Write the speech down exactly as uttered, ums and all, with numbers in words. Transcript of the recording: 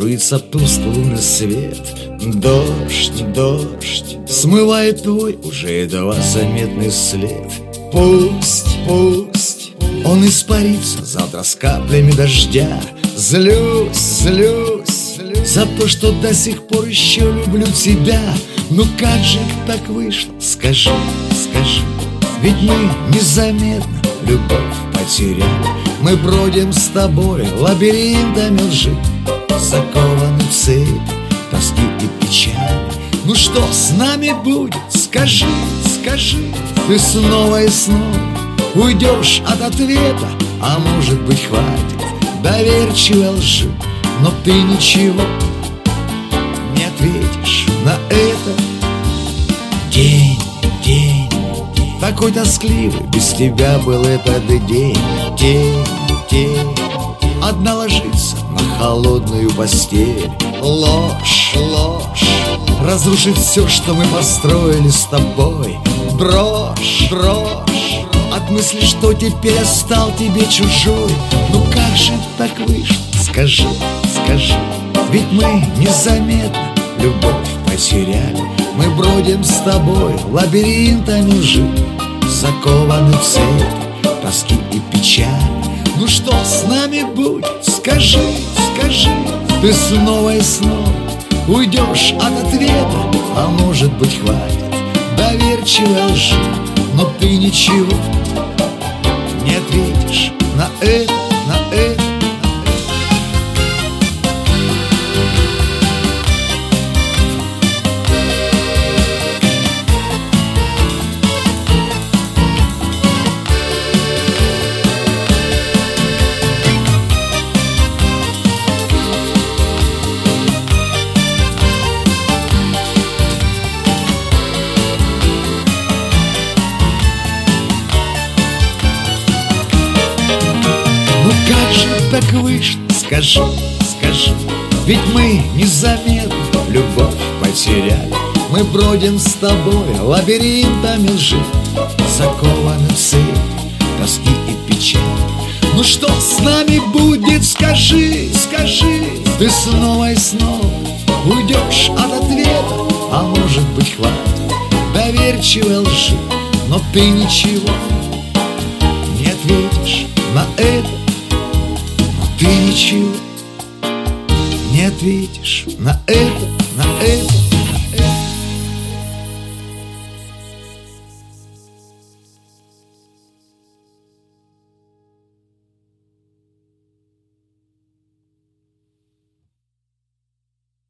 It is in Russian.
Струится тусклый лунный свет. Дождь, дождь смывает твой уже едва заметный след. Пусть, пусть он испарится завтра с каплями дождя. Злюсь, злюсь за то, что до сих пор еще люблю тебя. Ну как же так вышло, скажи, скажи. Ведь мы незаметно любовь потеряли. Мы бродим с тобой лабиринтами лжи, закованы в цепь тоски и печали. Ну что с нами будет, скажи, скажи. Ты снова и снова уйдешь от ответа, а может быть хватит доверчивой лжи. Но ты ничего не ответишь на это. День, день такой тоскливый, без тебя был этот день. День, день одна ложится на холодную постель. Ложь, ложь разрушит все, что мы построили с тобой. Дрожь, дрожь от мысли, что теперь я стал тебе чужой. Ну как же так вышло, скажи, скажи. Ведь мы незаметно любовь потеряли. Мы бродим с тобой лабиринтами лжи, закованы в цепь тоски и печали. Ну что с нами будет, скажи, скажи. Ты снова и снова уйдешь от ответа, а может быть хватит доверчивой лжи. Но ты ничего не ответишь на это, на это. Как же так вышло, скажи, скажи. Ведь мы незаметно любовь потеряли. Мы бродим с тобой лабиринтами лжи, закованы в цепь тоски и печали. Ну что с нами будет, скажи, скажи. Ты снова и снова уйдешь от ответа, а может быть хватит доверчивой лжи. Но ты ничего не ответишь на это. Ты ничего не ответишь на это, на это.